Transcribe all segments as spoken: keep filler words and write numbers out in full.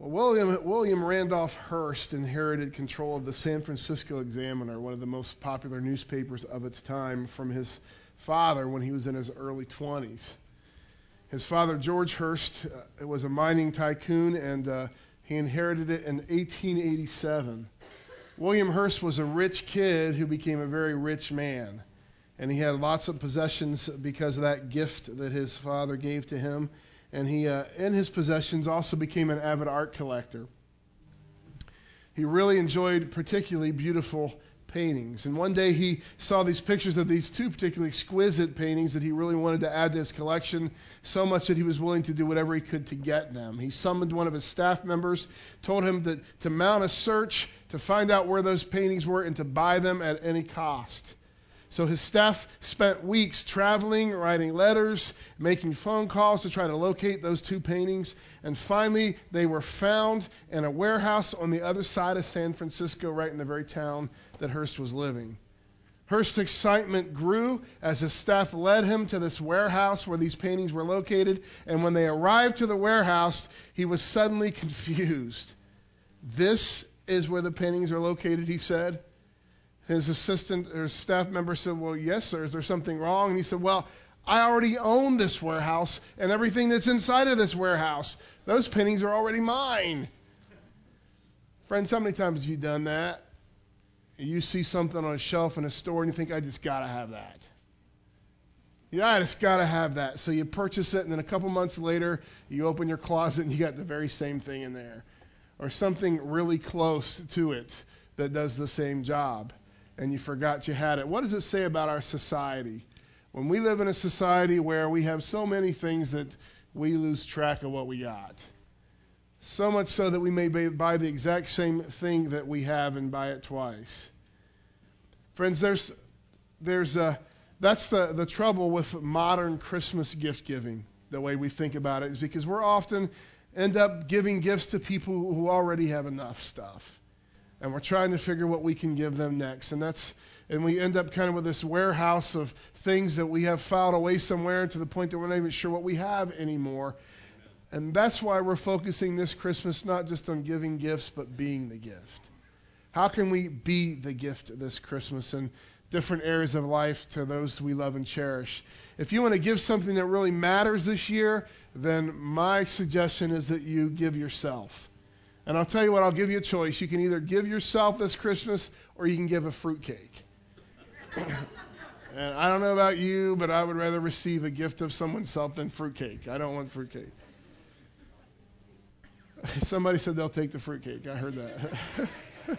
Well, William, William Randolph Hearst inherited control of the San Francisco Examiner, one of the most popular newspapers of its time, from his father when he was in his early twenties. His father, George Hearst, uh, was a mining tycoon, and uh, he inherited it in eighteen eighty-seven. William Hearst was a rich kid who became a very rich man, and he had lots of possessions because of that gift that his father gave to him. And he, uh, in his possessions, also became an avid art collector. He really enjoyed particularly beautiful paintings. And one day he saw these pictures of these two particularly exquisite paintings that he really wanted to add to his collection, so much that he was willing to do whatever he could to get them. He summoned one of his staff members, told him that, to mount a search to find out where those paintings were and to buy them at any cost. So his staff spent weeks traveling, writing letters, making phone calls to try to locate those two paintings. And finally, they were found in a warehouse on the other side of San Francisco, right in the very town that Hearst was living. Hearst's excitement grew as his staff led him to this warehouse where these paintings were located. And when they arrived to the warehouse, he was suddenly confused. "This is where the paintings are located," he said. His assistant or staff member said, "Well, yes, sir. Is there something wrong?" And he said, "Well, I already own this warehouse and everything that's inside of this warehouse. Those paintings are already mine." Friends, how many times have you done that? You see something on a shelf in a store and you think, "I just got to have that." Yeah, I just got to have that. So you purchase it, and then a couple months later, you open your closet and you got the very same thing in there. Or something really close to it that does the same job. And you forgot you had it. What does it say about our society? When we live in a society where we have so many things that we lose track of what we got. So much so that we may buy the exact same thing that we have and buy it twice. Friends, there's there's a, that's the, the trouble with modern Christmas gift giving, the way we think about it, is because we're often end up giving gifts to people who already have enough stuff. And we're trying to figure what we can give them next. And that's and we end up kind of with this warehouse of things that we have filed away somewhere to the point that we're not even sure what we have anymore. And that's why we're focusing this Christmas not just on giving gifts, but being the gift. How can we be the gift this Christmas in different areas of life to those we love and cherish? If you want to give something that really matters this year, then my suggestion is that you give yourself. And I'll tell you what, I'll give you a choice. You can either give yourself this Christmas or you can give a fruitcake. And I don't know about you, but I would rather receive a gift of someone's self than fruitcake. I don't want fruitcake. Somebody said they'll take the fruitcake. I heard that.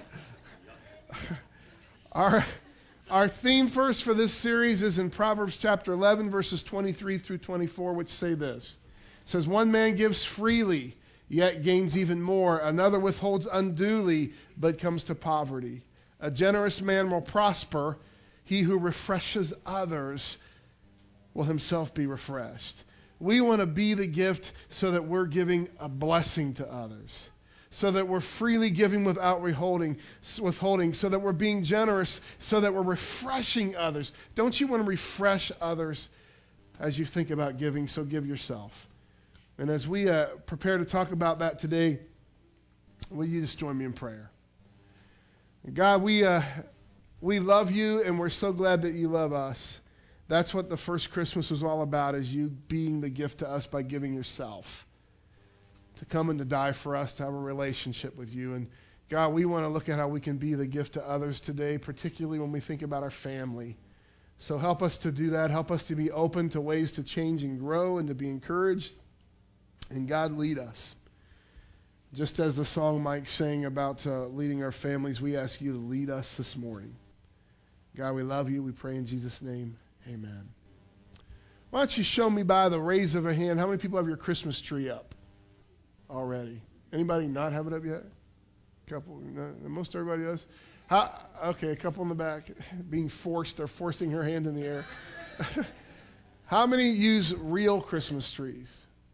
our, our theme verse for this series is in Proverbs chapter eleven, verses twenty-three through twenty-four, which say this. It says, "One man gives freely, yet gains even more. Another withholds unduly, but comes to poverty. A generous man will prosper. He who refreshes others will himself be refreshed." We want to be the gift so that we're giving a blessing to others, so that we're freely giving without withholding, withholding, so that we're being generous, so that we're refreshing others. Don't you want to refresh others as you think about giving? So give yourself. And as we uh, prepare to talk about that today, will you just join me in prayer? God, we uh, we love you, and we're so glad that you love us. That's what the first Christmas was all about, is you being the gift to us by giving yourself, to come and to die for us, to have a relationship with you. And God, we want to look at how we can be the gift to others today, particularly when we think about our family. So help us to do that. Help us to be open to ways to change and grow and to be encouraged. And God, lead us. Just as the song Mike sang about uh, leading our families, we ask you to lead us this morning. God, we love you. We pray in Jesus' name. Amen. Why don't you show me by the raise of a hand, how many people have your Christmas tree up already? Anybody not have it up yet? A couple. No, most everybody does. How, okay, a couple in the back. Being forced. They're forcing her hand in the air. How many use real Christmas trees?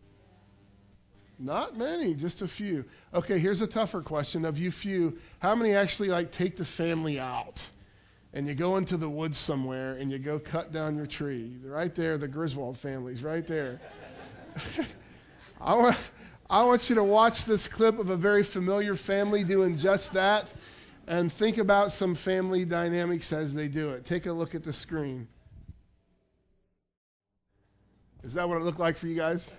Not many, just a few. Okay, here's a tougher question. Of you few, how many actually like take the family out and you go into the woods somewhere and you go cut down your tree? Right there, the Griswold family's right there. I want, I want you to watch this clip of a very familiar family doing just that and think about some family dynamics as they do it. Take a look at the screen. Is that what it looked like for you guys?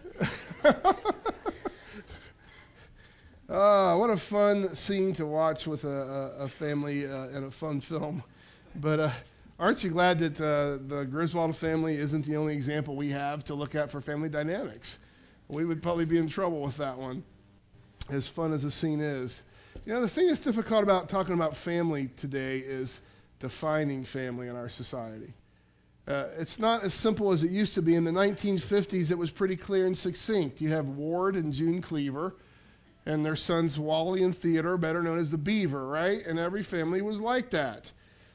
Oh, what a fun scene to watch with a, a, a family uh, and a fun film. But uh, aren't you glad that uh, the Griswold family isn't the only example we have to look at for family dynamics? We would probably be in trouble with that one, as fun as the scene is. You know, the thing that's difficult about talking about family today is defining family in our society. Uh, it's not as simple as it used to be. In the nineteen fifties, it was pretty clear and succinct. You have Ward and June Cleaver, and their sons Wally and Theodore, better known as the Beaver, right? And every family was like that.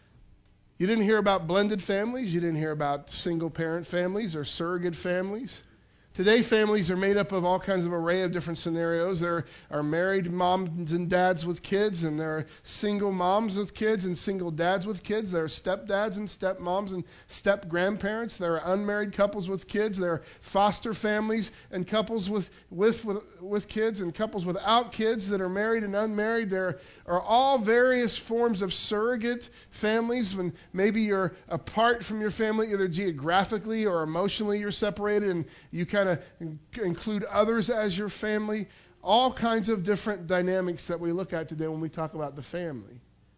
You didn't hear about blended families. You didn't hear about single-parent families or surrogate families. Today, families are made up of all kinds of array of different scenarios. There are married moms and dads with kids, and there are single moms with kids and single dads with kids. There are stepdads and stepmoms and step-grandparents. There are unmarried couples with kids. There are foster families and couples with, with, with, with kids and couples without kids that are married and unmarried. There are all various forms of surrogate families when maybe you're apart from your family, either geographically or emotionally you're separated, and you kind of include others as your family. All kinds of different dynamics that we look at today when we talk about the family.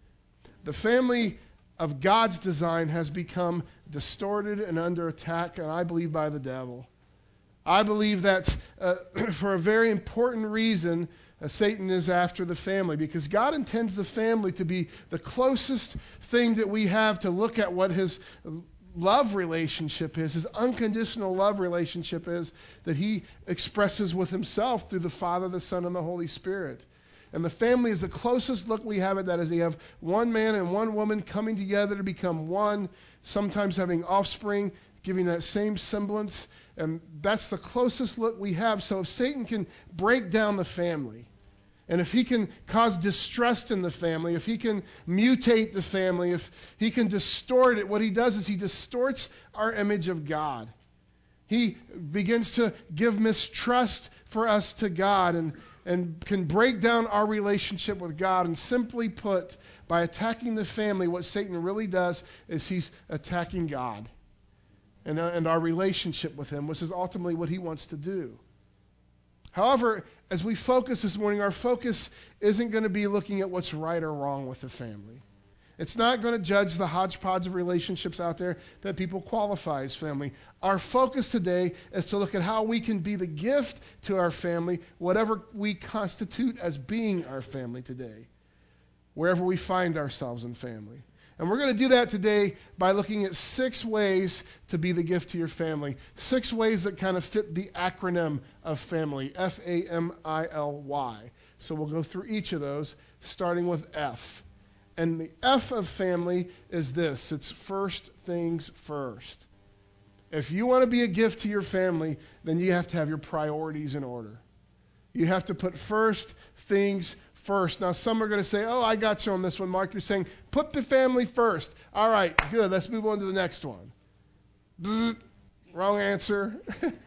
The family of God's design has become distorted and under attack, and I believe by the devil. I believe that uh, for a very important reason, uh, Satan is after the family, because God intends the family to be the closest thing that we have to look at what his love relationship is, his unconditional love relationship is, that he expresses with himself through the Father, the Son, and the Holy Spirit. And the family is the closest look we have at that, is you have one man and one woman coming together to become one, sometimes having offspring, giving that same semblance. And that's the closest look we have. So if Satan can break down the family, and if he can cause distrust in the family, if he can mutate the family, if he can distort it, what he does is he distorts our image of God. He begins to give mistrust for us to God and, and can break down our relationship with God. And simply put, by attacking the family, what Satan really does is he's attacking God and, uh, and our relationship with him, which is ultimately what he wants to do. However, as we focus this morning, our focus isn't going to be looking at what's right or wrong with the family. It's not going to judge the hodgepodge of relationships out there that people qualify as family. Our focus today is to look at how we can be the gift to our family, whatever we constitute as being our family today, wherever we find ourselves in family. And we're going to do that today by looking at six ways to be the gift to your family. Six ways that kind of fit the acronym of family, F A M I L Y. So we'll go through each of those, starting with F. And the F of family is this. It's first things first. If you want to be a gift to your family, then you have to have your priorities in order. You have to put first things first. Now, some are going to say, oh, I got you on this one, Mark. You're saying, put the family first. All right, good. Let's move on to the next one. Bzz, wrong answer.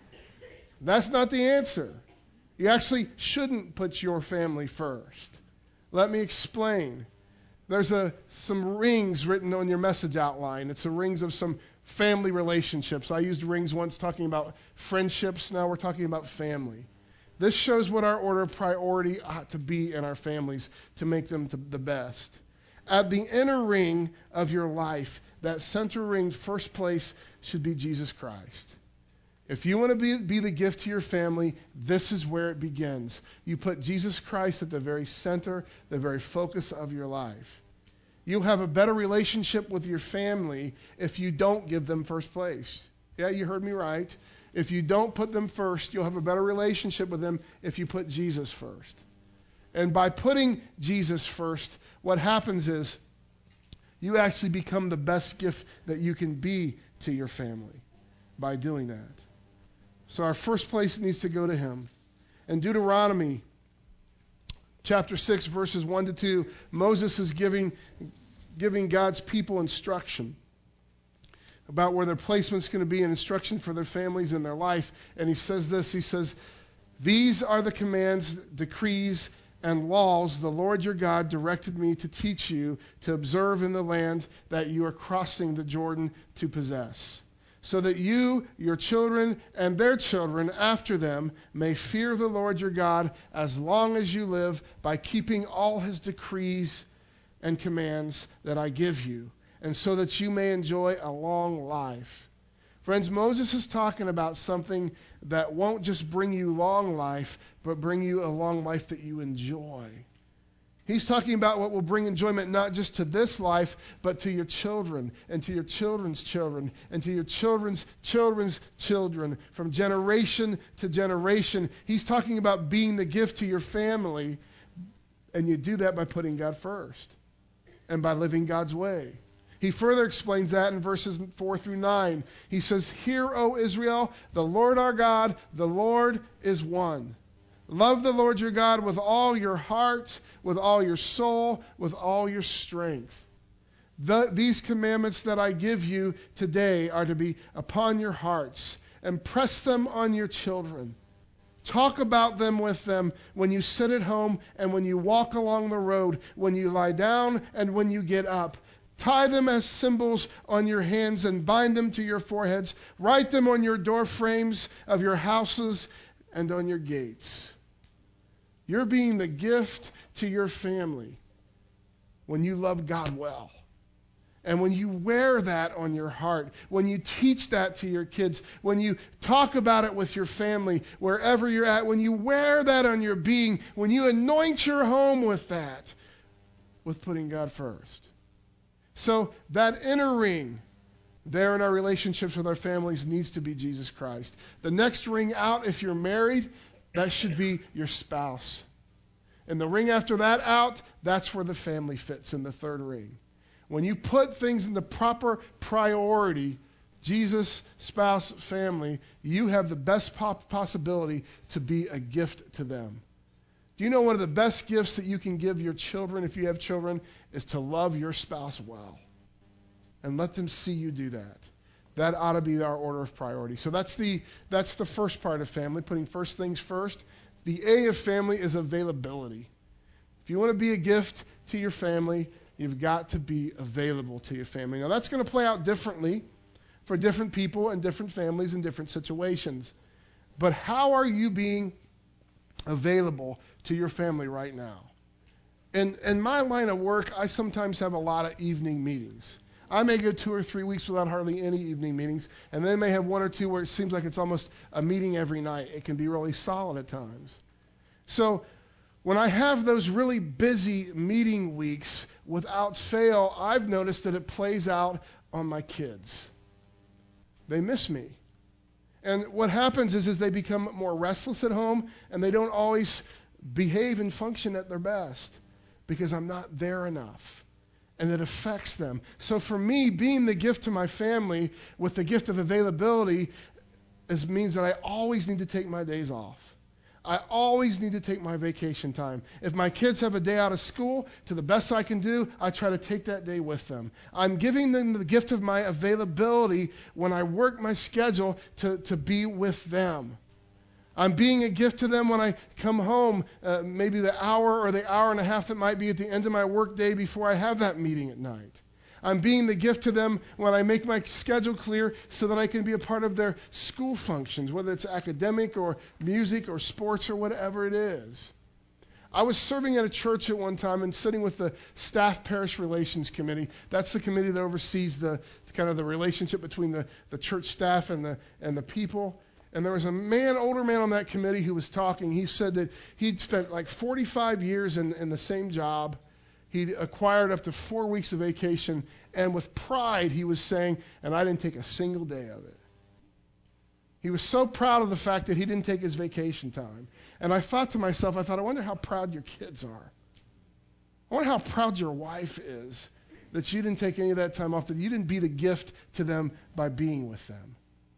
That's not the answer. You actually shouldn't put your family first. Let me explain. There's a, some rings written on your message outline. It's the rings of some family relationships. I used rings once talking about friendships. Now we're talking about family. This shows what our order of priority ought to be in our families to make them to the best. At the inner ring of your life, that center ring, first place, should be Jesus Christ. If you want to be, be the gift to your family, this is where it begins. You put Jesus Christ at the very center, the very focus of your life. You'll have a better relationship with your family if you don't give them first place. Yeah, you heard me right. If you don't put them first, you'll have a better relationship with them if you put Jesus first. And by putting Jesus first, what happens is you actually become the best gift that you can be to your family by doing that. So our first place needs to go to him. In Deuteronomy chapter six, verses one to two, Moses is giving, giving God's people instruction about where their placement's going to be and instruction for their families and their life. And he says this, he says, These are the commands, decrees, and laws the Lord your God directed me to teach you to observe in the land that you are crossing the Jordan to possess, so that you, your children, and their children after them may fear the Lord your God as long as you live, by keeping all his decrees and commands that I give you, and so that you may enjoy a long life. Friends, Moses is talking about something that won't just bring you long life, but bring you a long life that you enjoy. He's talking about what will bring enjoyment not just to this life, but to your children, and to your children's children, and to your children's children's children, from generation to generation. He's talking about being the gift to your family, and you do that by putting God first and by living God's way. He further explains that in verses four through nine. He says, "Hear, O Israel, the Lord our God, the Lord is one. Love the Lord your God with all your heart, with all your soul, with all your strength. The, these commandments that I give you today are to be upon your hearts. Impress them on your children. Talk about them with them when you sit at home and when you walk along the road, when you lie down and when you get up. Tie them as symbols on your hands and bind them to your foreheads. Write them on your door frames of your houses and on your gates." You're being the gift to your family when you love God well. And when you wear that on your heart, when you teach that to your kids, when you talk about it with your family, wherever you're at, when you wear that on your being, when you anoint your home with that, with putting God first. So that inner ring there in our relationships with our families needs to be Jesus Christ. The next ring out, if you're married, that should be your spouse. And the ring after that out, that's where the family fits in the third ring. When you put things in the proper priority, Jesus, spouse, family, you have the best possibility to be a gift to them. Do you know one of the best gifts that you can give your children, if you have children, is to love your spouse well. And let them see you do that. That ought to be our order of priority. So that's the that's the first part of family, putting first things first. The A of family is availability. If you want to be a gift to your family, you've got to be available to your family. Now that's going to play out differently for different people and different families in different situations. But how are you being available to your family right now? In, in my line of work, I sometimes have a lot of evening meetings. I may go two or three weeks without hardly any evening meetings, and then I may have one or two where it seems like it's almost a meeting every night. It can be really solid at times. So when I have those really busy meeting weeks, without fail, I've noticed that it plays out on my kids. They miss me. And what happens is, is they become more restless at home, and they don't always behave and function at their best because I'm not there enough. And it affects them. So for me, being the gift to my family with the gift of availability is, means that I always need to take my days off. I always need to take my vacation time. If my kids have a day out of school, to the best I can do, I try to take that day with them. I'm giving them the gift of my availability when I work my schedule to, to be with them. I'm being a gift to them when I come home, uh, maybe the hour or the hour and a half that might be at the end of my work day before I have that meeting at night. I'm being the gift to them when I make my schedule clear so that I can be a part of their school functions, whether it's academic or music or sports or whatever it is. I was serving at a church at one time and sitting with the staff parish relations committee. That's the committee that oversees the kind of the relationship between the, the church staff and the and the people. And there was a man, older man on that committee who was talking. He said that he'd spent like forty-five years in, in the same job. He'd acquired up to four weeks of vacation. And with pride, he was saying, and I didn't take a single day of it. He was so proud of the fact that he didn't take his vacation time. And I thought to myself, I thought, I wonder how proud your kids are. I wonder how proud your wife is that you didn't take any of that time off, that you didn't be the gift to them by being with them.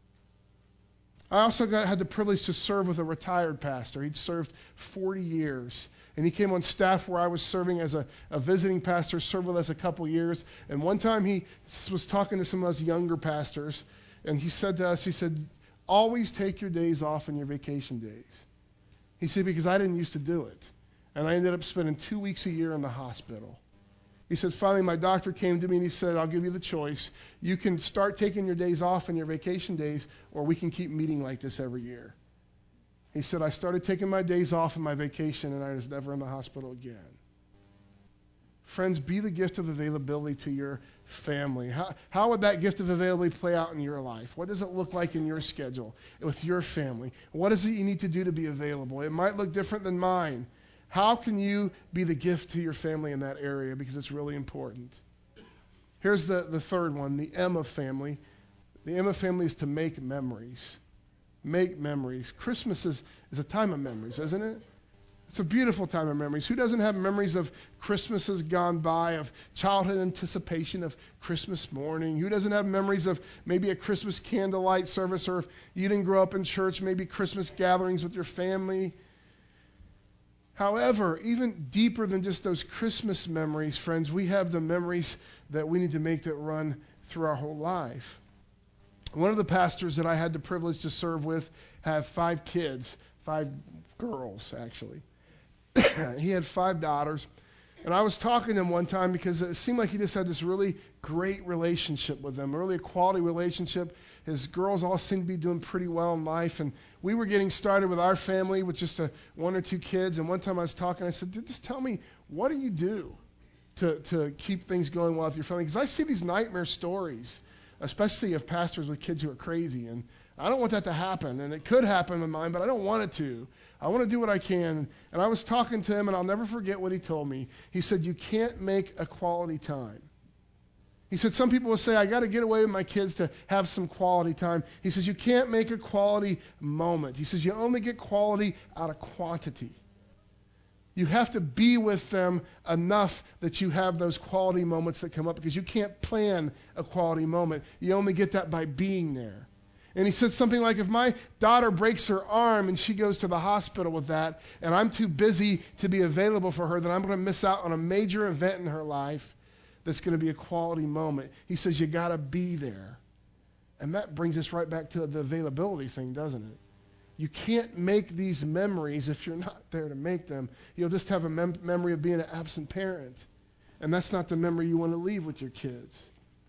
I also got, had the privilege to serve with a retired pastor. He'd served forty years. And he came on staff where I was serving as a, a visiting pastor, served with us a couple years. And one time he was talking to some of us younger pastors, and he said to us, he said, always take your days off and your vacation days. He said, because I didn't used to do it. And I ended up spending two weeks a year in the hospital. He said, finally, my doctor came to me and he said, I'll give you the choice. You can start taking your days off and your vacation days, or we can keep meeting like this every year. He said, I started taking my days off and my vacation, and I was never in the hospital again. Friends, be the gift of availability to your family. How, how would that gift of availability play out in your life? What does it look like in your schedule with your family? What is it you need to do to be available? It might look different than mine. How can you be the gift to your family in that area? Because it's really important. Here's the, the third one, the M of family. The M of family is to make memories. Make memories. Christmas is, is a time of memories, isn't it? It's a beautiful time of memories. Who doesn't have memories of Christmases gone by, of childhood anticipation of Christmas morning? Who doesn't have memories of maybe a Christmas candlelight service, or if you didn't grow up in church, maybe Christmas gatherings with your family? However, even deeper than just those Christmas memories, friends, we have the memories that we need to make that run through our whole life. One of the pastors that I had the privilege to serve with had five kids, five girls, actually. He had five daughters. And I was talking to him one time because it seemed like he just had this really great relationship with them, really a quality relationship. His girls all seemed to be doing pretty well in life. And we were getting started with our family with just a, one or two kids. And one time I was talking, I said, just tell me, what do you do to, to keep things going well with your family? Because I see these nightmare stories, especially of pastors with kids who are crazy. And I don't want that to happen. And it could happen with mine, but I don't want it to. I want to do what I can. And I was talking to him, and I'll never forget what he told me. He said, you can't make a quality time. He said, some people will say, I got to get away with my kids to have some quality time. He says, you can't make a quality moment. He says, you only get quality out of quantity. You have to be with them enough that you have those quality moments that come up, because you can't plan a quality moment. You only get that by being there. And he said something like, if my daughter breaks her arm and she goes to the hospital with that, and I'm too busy to be available for her, then I'm going to miss out on a major event in her life that's going to be a quality moment. He says, you got to be there. And that brings us right back to the availability thing, doesn't it? You can't make these memories if you're not there to make them. You'll just have a mem- memory of being an absent parent. And that's not the memory you want to leave with your kids.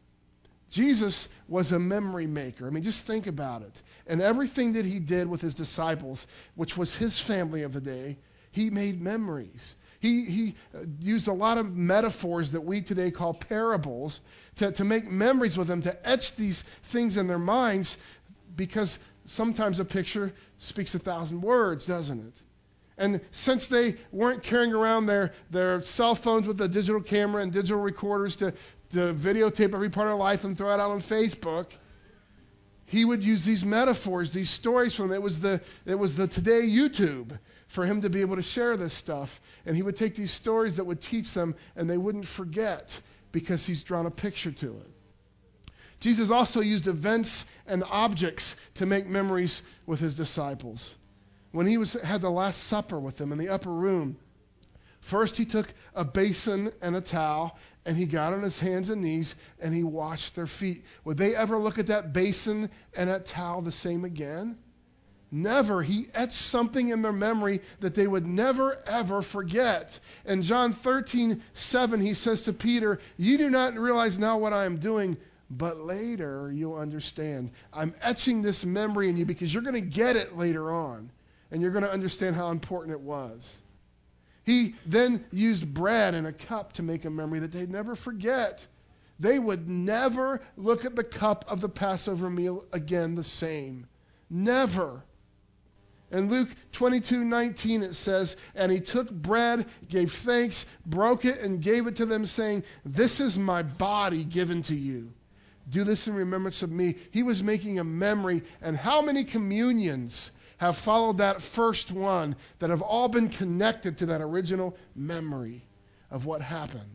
Jesus was a memory maker. I mean, just think about it. And everything that he did with his disciples, which was his family of the day, he made memories. He, he used a lot of metaphors that we today call parables to, to make memories with them, to etch these things in their minds, because sometimes a picture speaks a thousand words, doesn't it? And since they weren't carrying around their, their cell phones with a digital camera and digital recorders to, to videotape every part of life and throw it out on Facebook, he would use these metaphors, these stories from them. It was the, it was the today YouTube for him to be able to share this stuff. And he would take these stories that would teach them, and they wouldn't forget because he's drawn a picture to it. Jesus also used events and objects to make memories with his disciples. When he was had the Last Supper with them in the upper room, first he took a basin and a towel, and he got on his hands and knees, and he washed their feet. Would they ever look at that basin and that towel the same again? Never. He etched something in their memory that they would never, ever forget. In John thirteen seven, he says to Peter, you do not realize now what I am doing, but later you'll understand. I'm etching this memory in you because you're going to get it later on. And you're going to understand how important it was. He then used bread and a cup to make a memory that they'd never forget. They would never look at the cup of the Passover meal again the same. Never. In Luke twenty-two nineteen it says, and he took bread, gave thanks, broke it, and gave it to them, saying, this is my body given to you. Do this in remembrance of me. He was making a memory. And how many communions have followed that first one that have all been connected to that original memory of what happened?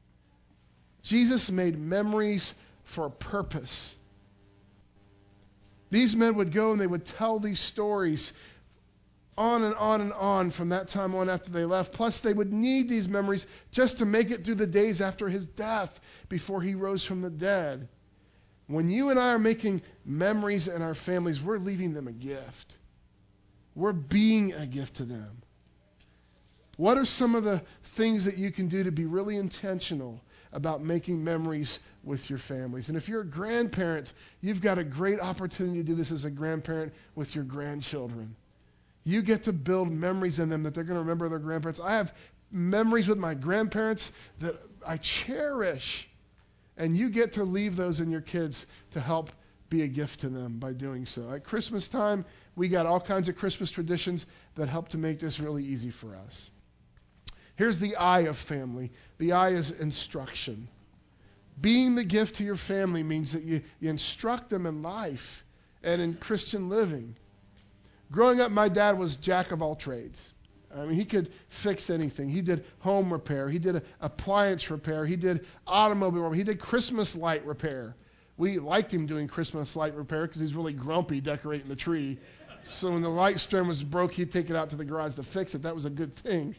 Jesus made memories for a purpose. These men would go and they would tell these stories on and on and on from that time on after they left. Plus, they would need these memories just to make it through the days after his death before he rose from the dead. When you and I are making memories in our families, we're leaving them a gift. We're being a gift to them. What are some of the things that you can do to be really intentional about making memories with your families? And if you're a grandparent, you've got a great opportunity to do this as a grandparent with your grandchildren. You get to build memories in them that they're going to remember their grandparents. I have memories with my grandparents that I cherish. And you get to leave those in your kids to help be a gift to them by doing so. At Christmas time, we got all kinds of Christmas traditions that help to make this really easy for us. Here's the I of family. The I is instruction. Being the gift to your family means that you, you instruct them in life and in Christian living. Growing up, my dad was jack of all trades. I mean, he could fix anything. He did home repair. He did appliance repair. He did automobile repair. He did Christmas light repair. We liked him doing Christmas light repair because he's really grumpy decorating the tree. So when the light strand was broke, he'd take it out to the garage to fix it. That was a good thing.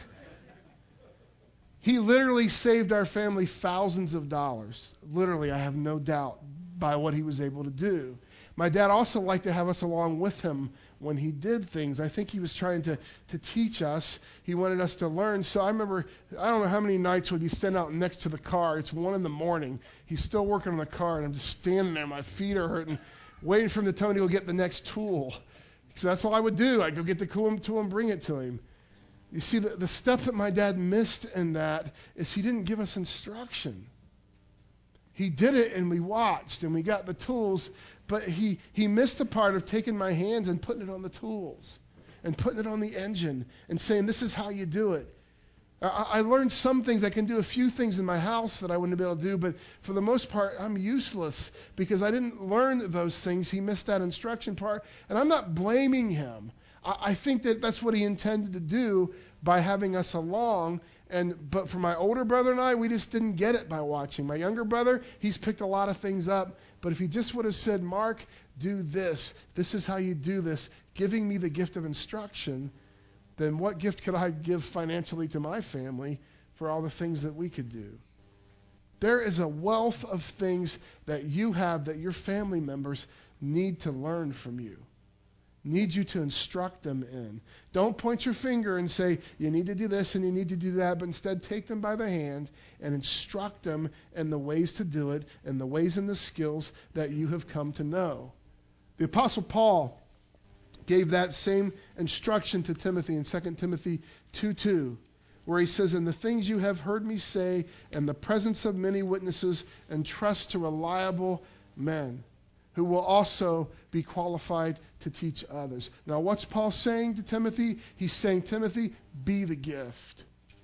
He literally saved our family thousands of dollars. Literally, I have no doubt, by what he was able to do. My dad also liked to have us along with him when he did things. I think he was trying to, to teach us. He wanted us to learn. So I remember, I don't know how many nights would he stand out next to the car. It's one in the morning. He's still working on the car, and I'm just standing there. My feet are hurting, waiting for him to tell me to go get the next tool. So that's all I would do. I'd go get the tool and bring it to him. You see, the, the step that my dad missed in that is he didn't give us instruction. He did it, and we watched, and we got the tools, but he, he missed the part of taking my hands and putting it on the tools and putting it on the engine and saying, this is how you do it. I, I learned some things. I can do a few things in my house that I wouldn't be able to do, but for the most part, I'm useless because I didn't learn those things. He missed that instruction part, and I'm not blaming him. I, I think that that's what he intended to do by having us along. And but for my older brother and I, we just didn't get it by watching. My younger brother, he's picked a lot of things up. But if he just would have said, Mark, do this. This is how you do this. Giving me the gift of instruction, then what gift could I give financially to my family for all the things that we could do? There is a wealth of things that you have that your family members need to learn from you. Need you to instruct them in. Don't point your finger and say, you need to do this and you need to do that, but instead take them by the hand and instruct them in the ways to do it and the ways and the skills that you have come to know. The Apostle Paul gave that same instruction to Timothy in Second Timothy two two, where he says, in the things you have heard me say in the presence of many witnesses, entrust to reliable men who will also be qualified to teach others. Now, what's Paul saying to Timothy? He's saying, Timothy, be the gift.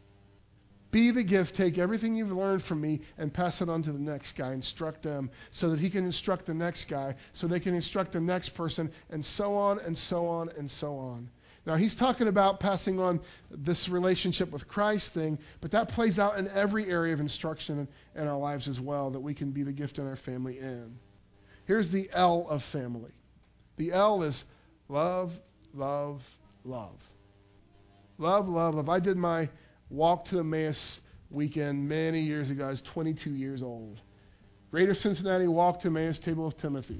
Be the gift. Take everything you've learned from me and pass it on to the next guy. Instruct them so that he can instruct the next guy, so they can instruct the next person, and so on and so on and so on. Now, he's talking about passing on this relationship with Christ thing, but that plays out in every area of instruction in, in our lives as well, that we can be the gift in our family in. Here's the L of family. The L is love, love, love. Love, love, love. I did my Walk to Emmaus weekend many years ago. I was twenty-two years old. Greater Cincinnati Walk to Emmaus, Table of Timothy.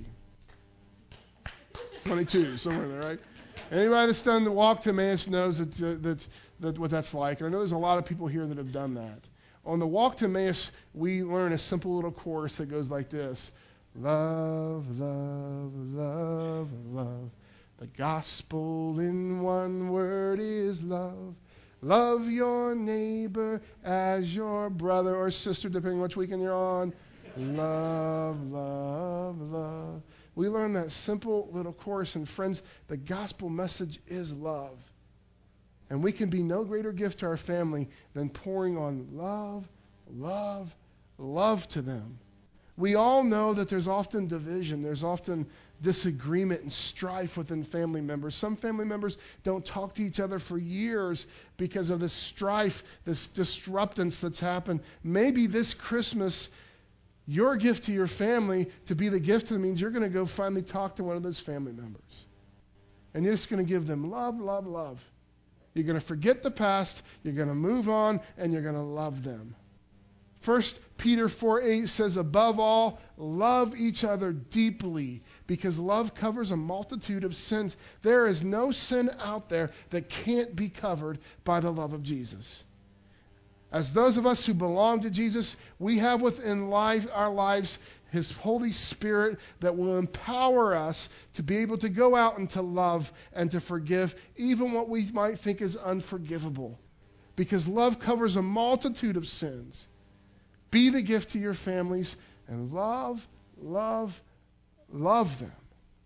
twenty-two, somewhere there, right? Anybody that's done the Walk to Emmaus knows that, uh, that, that what that's like. And I know there's a lot of people here that have done that. On the Walk to Emmaus, we learn a simple little chorus that goes like this. Love, love, love, love. The gospel in one word is love. Love your neighbor as your brother or sister, depending which weekend you're on. Love, love, love. We learn that simple little chorus, and friends, the gospel message is love. And we can be no greater gift to our family than pouring on love, love, love to them. We all know that there's often division. There's often disagreement and strife within family members. Some family members don't talk to each other for years because of this strife, this disruptance that's happened. Maybe this Christmas, your gift to your family, to be the gift to them, means you're going to go finally talk to one of those family members. And you're just going to give them love, love, love. You're going to forget the past, you're going to move on, and you're going to love them. First Peter four eight says, above all, love each other deeply, because love covers a multitude of sins. There is no sin out there that can't be covered by the love of Jesus. As those of us who belong to Jesus, we have within life, our lives His Holy Spirit that will empower us to be able to go out and to love and to forgive even what we might think is unforgivable. Because love covers a multitude of sins. Be the gift to your families and love, love, love them.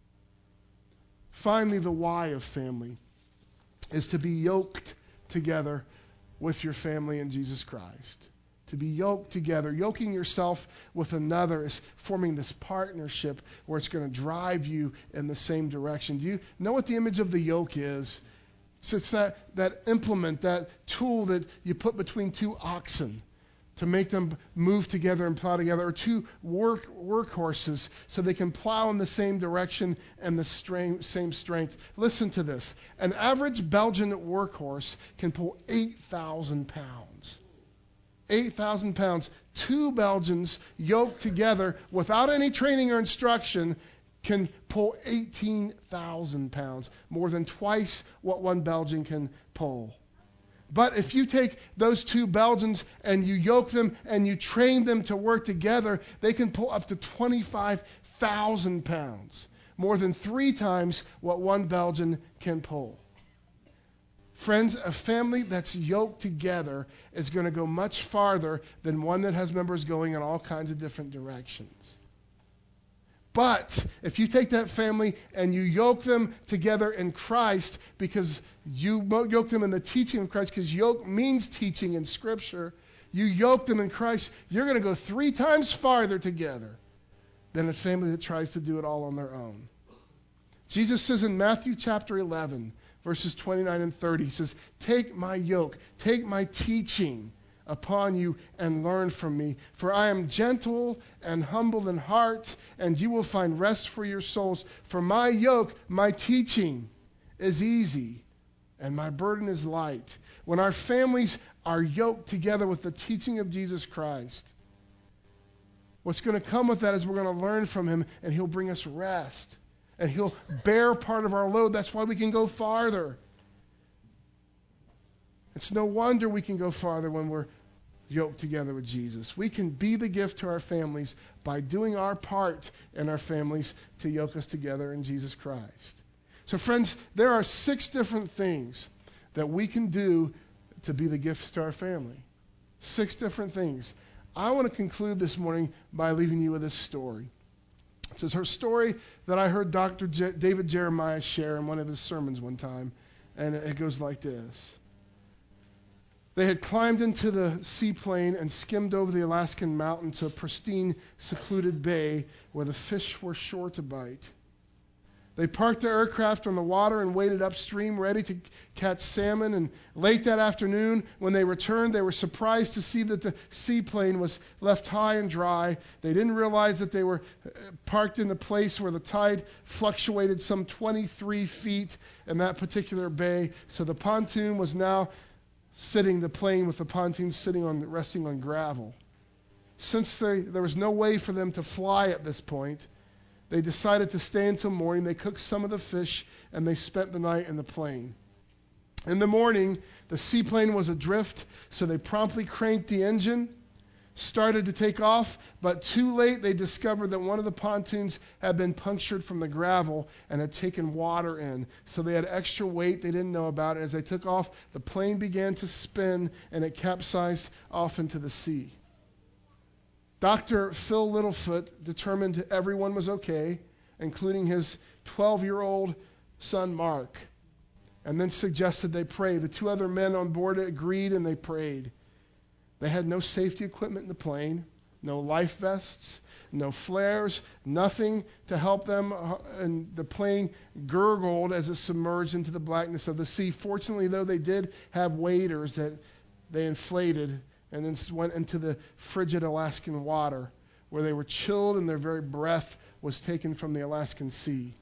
Finally, the why of family is to be yoked together with your family in Jesus Christ. To be yoked together. Yoking yourself with another is forming this partnership where it's going to drive you in the same direction. Do you know what the image of the yoke is? So it's that, that implement, that tool that you put between two oxen to make them move together and plow together, or two work workhorses so they can plow in the same direction and the strain, same strength. Listen to this. An average Belgian workhorse can pull eight thousand pounds. eight thousand pounds. Two Belgians yoked together without any training or instruction can pull eighteen thousand pounds, more than twice what one Belgian can pull. But if you take those two Belgians and you yoke them and you train them to work together, they can pull up to twenty-five thousand pounds, more than three times what one Belgian can pull. Friends, a family that's yoked together is going to go much farther than one that has members going in all kinds of different directions. But if you take that family and you yoke them together in Christ, because you yoke them in the teaching of Christ, because yoke means teaching in Scripture, you yoke them in Christ, you're going to go three times farther together than a family that tries to do it all on their own. Jesus says in Matthew chapter eleven, verses twenty-nine and thirty, he says, take my yoke, take my teaching upon you and learn from me. For I am gentle and humble in heart, and you will find rest for your souls. For my yoke, my teaching is easy, and my burden is light. When our families are yoked together with the teaching of Jesus Christ, what's going to come with that is we're going to learn from him, and he'll bring us rest. And he'll bear part of our load. That's why we can go farther. It's no wonder we can go farther when we're yoked together with Jesus. We can be the gift to our families by doing our part in our families to yoke us together in Jesus Christ. So friends, there are six different things that we can do to be the gifts to our family. Six different things. I want to conclude this morning by leaving you with this story. It's her story that I heard Doctor Je- David Jeremiah share in one of his sermons one time, and it goes like this. They had climbed into the seaplane and skimmed over the Alaskan mountain to a pristine, secluded bay where the fish were sure to bite. They parked their aircraft on the water and waited upstream, ready to catch salmon. And late that afternoon, when they returned, they were surprised to see that the seaplane was left high and dry. They didn't realize that they were parked in a place where the tide fluctuated some twenty-three feet in that particular bay. So the pontoon was now sitting, the plane with the pontoon sitting on, resting on gravel. Since they, there was no way for them to fly at this point, they decided to stay until morning. They cooked some of the fish, and they spent the night in the plane. In the morning, the seaplane was adrift, so they promptly cranked the engine, started to take off, but too late they discovered that one of the pontoons had been punctured from the gravel and had taken water in. So they had extra weight they didn't know about it. As they took off, the plane began to spin, and it capsized off into the sea. Doctor Phil Littlefoot determined everyone was okay, including his twelve-year-old son Mark, and then suggested they pray. The two other men on board agreed, and they prayed. They had no safety equipment in the plane, no life vests, no flares, nothing to help them, and the plane gurgled as it submerged into the blackness of the sea. Fortunately, though, they did have waders that they inflated and then went into the frigid Alaskan water, where they were chilled and their very breath was taken from the Alaskan sea.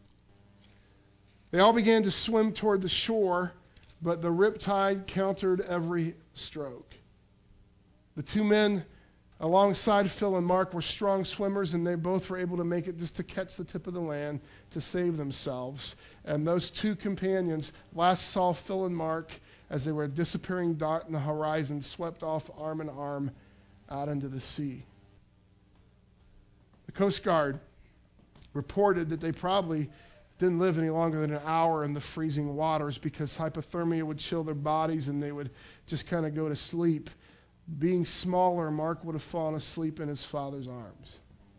They all began to swim toward the shore, but the riptide countered every stroke. The two men Alongside Phil and Mark were strong swimmers, and they both were able to make it just to catch the tip of the land to save themselves. And those two companions last saw Phil and Mark as they were a disappearing dot in the horizon, swept off arm in arm out into the sea. The Coast Guard reported that they probably didn't live any longer than an hour in the freezing waters because hypothermia would chill their bodies and they would just kind of go to sleep. Being smaller, Mark would have fallen asleep in his father's arms.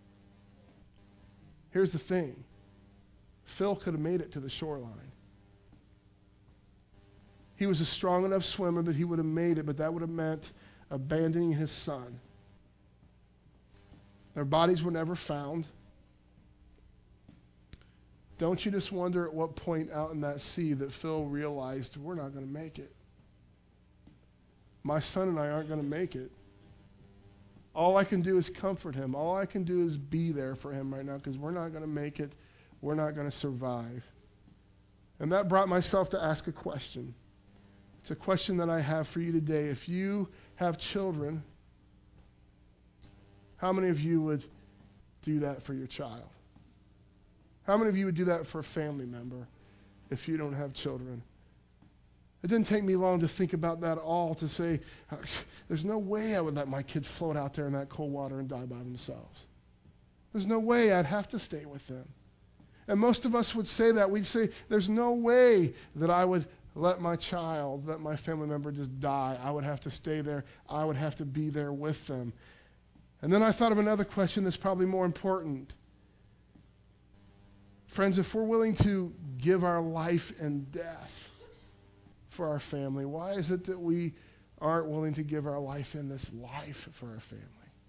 Here's the thing. Phil could have made it to the shoreline. He was a strong enough swimmer that he would have made it, but that would have meant abandoning his son. Their bodies were never found. Don't you just wonder at what point out in that sea that Phil realized, we're not going to make it. My son and I aren't going to make it. All I can do is comfort him. All I can do is be there for him right now because we're not going to make it. We're not going to survive. And that brought myself to ask a question. It's a question that I have for you today. If you have children, how many of you would do that for your child? How many of you would do that for a family member if you don't have children? It didn't take me long to think about that all to say, there's no way I would let my kid float out there in that cold water and die by themselves. There's no way. I'd have to stay with them. And most of us would say that. We'd say, there's no way that I would let my child, let my family member just die. I would have to stay there. I would have to be there with them. And then I thought of another question that's probably more important. Friends, if we're willing to give our life and death for our family, why is it that we aren't willing to give our life in this life for our family?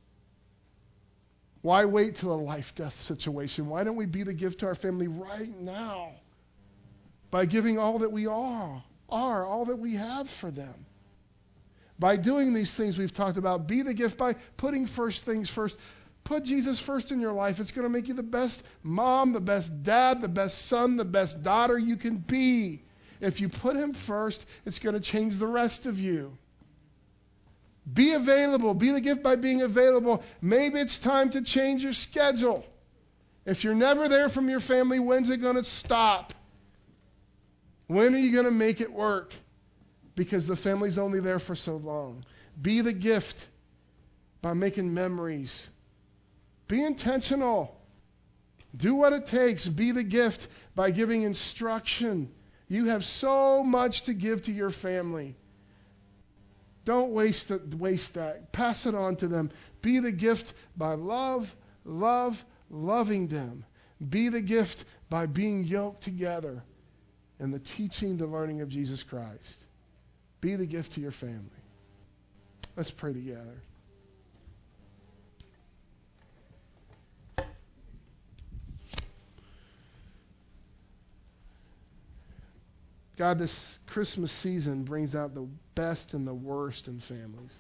Why wait till a life-death situation? Why don't we be the gift to our family right now by giving all that we are, are all that we have for them? By doing these things we've talked about, be the gift by putting first things first. Put Jesus first in your life. It's going to make you the best mom, the best dad, the best son, the best daughter you can be. If you put him first, it's going to change the rest of you. Be available. Be the gift by being available. Maybe it's time to change your schedule. If you're never there from your family, when's it going to stop? When are you going to make it work? Because the family's only there for so long. Be the gift by making memories. Be intentional. Do what it takes. Be the gift by giving instruction. You have so much to give to your family. Don't waste it, waste that. Pass it on to them. Be the gift by love, love, loving them. Be the gift by being yoked together in the teaching, the learning of Jesus Christ. Be the gift to your family. Let's pray together. God, this Christmas season brings out the best and the worst in families.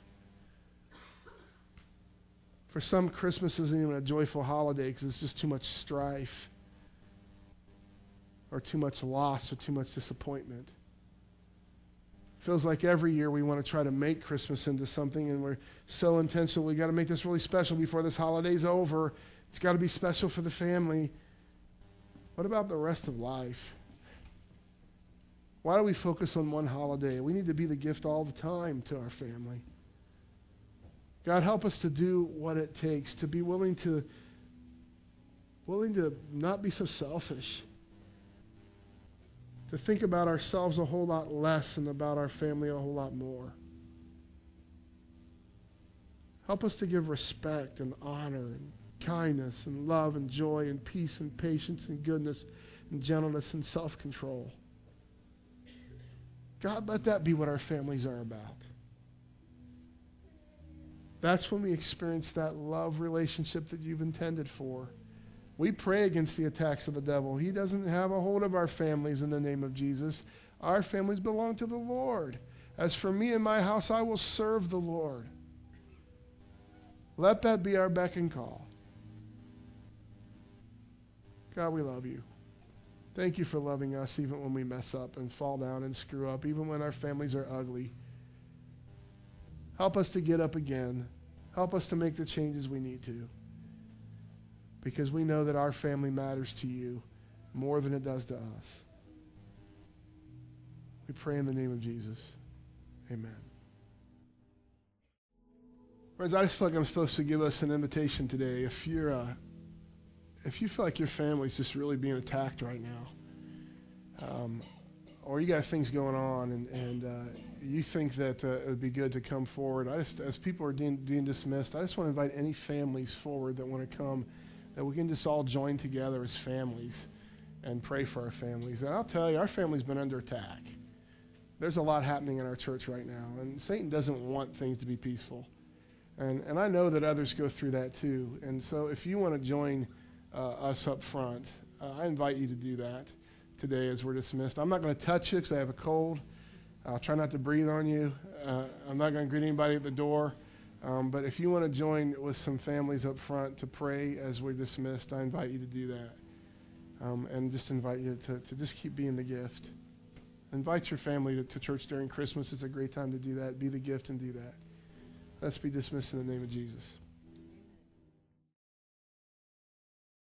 For some, Christmas isn't even a joyful holiday because it's just too much strife or too much loss or too much disappointment. Feels like every year we want to try to make Christmas into something, and we're so intentional. We got to make this really special before this holiday's over. It's got to be special for the family. What about the rest of life? Why do we focus on one holiday? We need to be the gift all the time to our family. God, help us to do what it takes, to be willing to, willing to not be so selfish, to think about ourselves a whole lot less and about our family a whole lot more. Help us to give respect and honor and kindness and love and joy and peace and patience and goodness and gentleness and self-control. God, let that be what our families are about. That's when we experience that love relationship that you've intended for. We pray against the attacks of the devil. He doesn't have a hold of our families in the name of Jesus. Our families belong to the Lord. As for me and my house, I will serve the Lord. Let that be our beck and call. God, we love you. Thank you for loving us even when we mess up and fall down and screw up, even when our families are ugly. Help us to get up again. Help us to make the changes we need to, because we know that our family matters to you more than it does to us. We pray in the name of Jesus. Amen. Friends, I just feel like I'm supposed to give us an invitation today. If you're, uh, if you feel like your family's just really being attacked right now, um, or you got things going on, and, and uh, you think that uh, it would be good to come forward, I just, as people are being, being dismissed, I just want to invite any families forward that want to come, that we can just all join together as families and pray for our families. And I'll tell you, our family's been under attack. There's a lot happening in our church right now, and Satan doesn't want things to be peaceful. And and I know that others go through that too. And so if you want to join uh, us up front, uh, I invite you to do that today as we're dismissed. I'm not going to touch you because I have a cold. I'll try not to breathe on you. Uh, I'm not going to greet anybody at the door. Um, but if you want to join with some families up front to pray as we're dismissed, I invite you to do that. Um, and just invite you to, to just keep being the gift. Invite your family to, to church during Christmas. It's a great time to do that. Be the gift and do that. Let's be dismissed in the name of Jesus.